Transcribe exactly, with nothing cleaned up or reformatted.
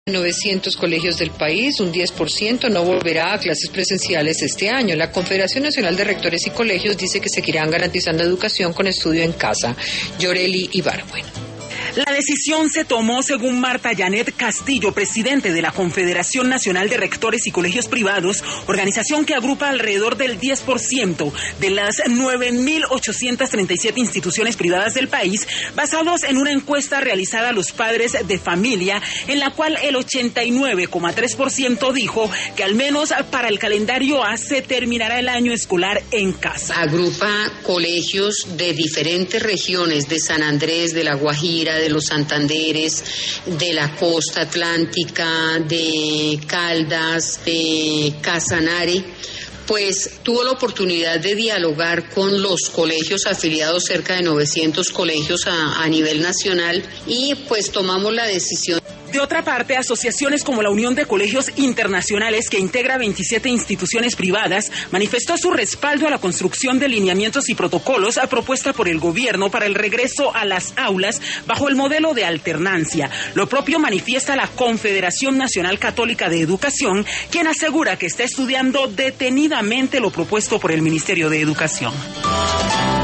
novecientos colegios del país, un diez por ciento no volverá a clases presenciales este año. La Confederación Nacional de Rectores y Colegios dice que seguirán garantizando educación con estudio en casa. Yoreli Ibargüen. La decisión se tomó según Marta Janet Castillo, presidente de la Confederación Nacional de Rectores y Colegios Privados, organización que agrupa alrededor del diez por ciento de las nueve mil ochocientas treinta y siete instituciones privadas del país, basados en una encuesta realizada a los padres de familia, en la cual el ochenta y nueve coma tres por ciento dijo que al menos para el calendario A se terminará el año escolar en casa. Agrupa colegios de diferentes regiones, de San Andrés, de La Guajira, de los Santanderes, de la costa atlántica, de Caldas, de Casanare. Pues tuvo la oportunidad de dialogar con los colegios afiliados, cerca de novecientos colegios a, a nivel nacional, y pues tomamos la decisión. De otra parte, asociaciones como la Unión de Colegios Internacionales, que integra veintisiete instituciones privadas, manifestó su respaldo a la construcción de lineamientos y protocolos propuesta por el gobierno para el regreso a las aulas bajo el modelo de alternancia. Lo propio manifiesta la Confederación Nacional Católica de Educación, quien asegura que está estudiando detenidamente lo propuesto por el Ministerio de Educación.